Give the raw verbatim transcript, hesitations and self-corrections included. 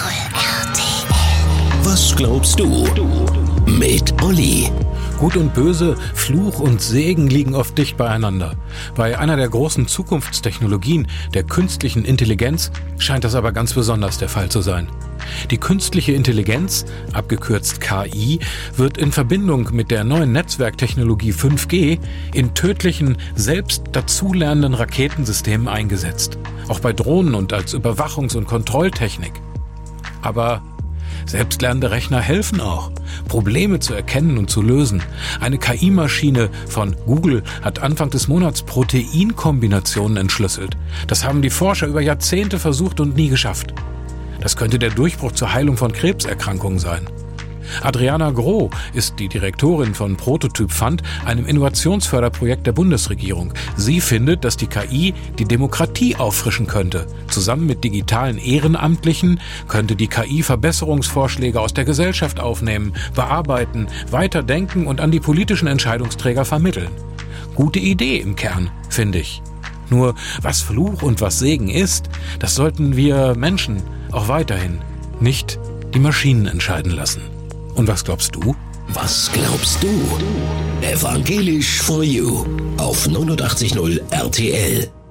R T L. Was glaubst du? Mit Olli. Gut und Böse, Fluch und Segen liegen oft dicht beieinander. Bei einer der großen Zukunftstechnologien, der künstlichen Intelligenz, scheint das aber ganz besonders der Fall zu sein. Die künstliche Intelligenz, abgekürzt K I, wird in Verbindung mit der neuen Netzwerktechnologie fünf G in tödlichen, selbst dazulernenden Raketensystemen eingesetzt. Auch bei Drohnen und als Überwachungs- und Kontrolltechnik. Aber selbstlernende Rechner helfen auch, Probleme zu erkennen und zu lösen. Eine K I-Maschine von Google hat Anfang des Monats Proteinkombinationen entschlüsselt. Das haben die Forscher über Jahrzehnte versucht und nie geschafft. Das könnte der Durchbruch zur Heilung von Krebserkrankungen sein. Adriana Groh ist die Direktorin von Prototyp Fund, einem Innovationsförderprojekt der Bundesregierung. Sie findet, dass die K I die Demokratie auffrischen könnte. Zusammen mit digitalen Ehrenamtlichen könnte die K I Verbesserungsvorschläge aus der Gesellschaft aufnehmen, bearbeiten, weiterdenken und an die politischen Entscheidungsträger vermitteln. Gute Idee im Kern, finde ich. Nur was Fluch und was Segen ist, das sollten wir Menschen auch weiterhin nicht die Maschinen entscheiden lassen. Und was glaubst du? Was glaubst du? Evangelisch for You auf neunundachtzig Komma null R T L.